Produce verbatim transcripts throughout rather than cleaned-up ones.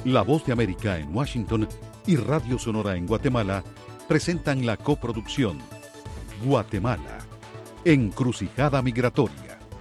La Voz de América en Washington y Radio Sonora en Guatemala presentan la coproducción Guatemala, Encrucijada Migratoria.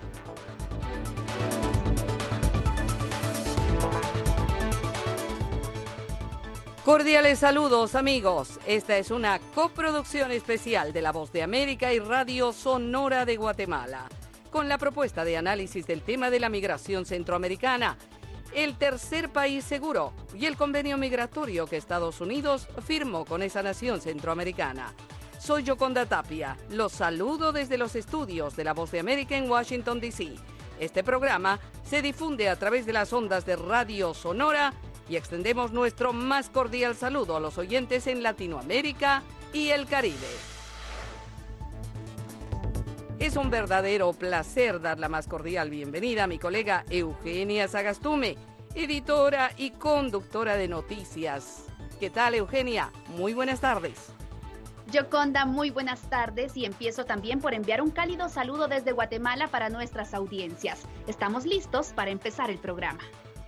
Cordiales saludos, amigos. Esta es una coproducción especial de La Voz de América y Radio Sonora de Guatemala, con la propuesta de análisis del tema de la migración centroamericana, el tercer país seguro y el convenio migratorio que Estados Unidos firmó con esa nación centroamericana. Soy Yoconda Tapia. Los saludo desde los estudios de La Voz de América en Washington, D C Este programa se difunde a través de las ondas de Radio Sonora y extendemos nuestro más cordial saludo a los oyentes en Latinoamérica y el Caribe. Es un verdadero placer dar la más cordial bienvenida a mi colega Eugenia Sagastume, editora y conductora de noticias. ¿Qué tal, Eugenia? Muy buenas tardes. Yoconda, muy buenas tardes y empiezo también por enviar un cálido saludo desde Guatemala para nuestras audiencias. Estamos listos para empezar el programa.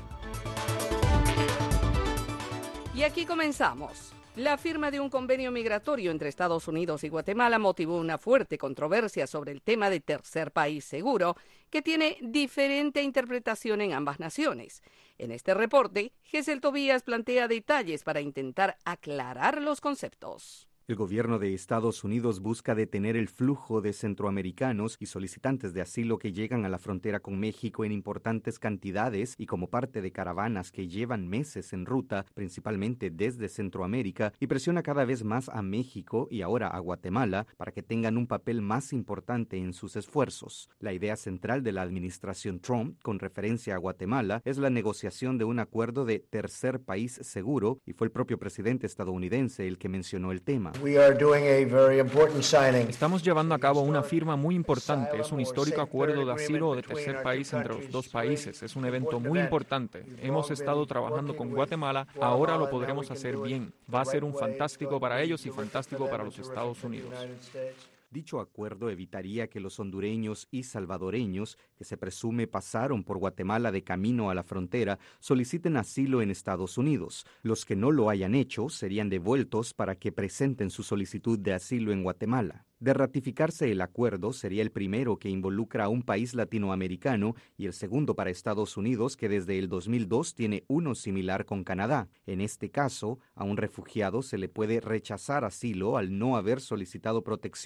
Y aquí comenzamos. La firma de un convenio migratorio entre Estados Unidos y Guatemala motivó una fuerte controversia sobre el tema de tercer país seguro, que tiene diferente interpretación en ambas naciones. En este reporte, Gesell Tobías plantea detalles para intentar aclarar los conceptos. El gobierno de Estados Unidos busca detener el flujo de centroamericanos y solicitantes de asilo que llegan a la frontera con México en importantes cantidades y como parte de caravanas que llevan meses en ruta, principalmente desde Centroamérica, y presiona cada vez más a México y ahora a Guatemala para que tengan un papel más importante en sus esfuerzos. La idea central de la administración Trump, con referencia a Guatemala, es la negociación de un acuerdo de tercer país seguro, y fue el propio presidente estadounidense el que mencionó el tema. Estamos llevando a cabo una firma muy importante. Es un histórico acuerdo de asilo o de tercer país entre los dos países. Es un evento muy importante. Hemos estado trabajando con Guatemala. Ahora lo podremos hacer bien. Va a ser un fantástico para ellos y fantástico para los Estados Unidos. Dicho acuerdo evitaría que los hondureños y salvadoreños, que se presume pasaron por Guatemala de camino a la frontera, soliciten asilo en Estados Unidos. Los que no lo hayan hecho serían devueltos para que presenten su solicitud de asilo en Guatemala. De ratificarse el acuerdo, sería el primero que involucra a un país latinoamericano y el segundo para Estados Unidos, que desde el dos mil dos tiene uno similar con Canadá. En este caso, a un refugiado se le puede rechazar asilo al no haber solicitado protección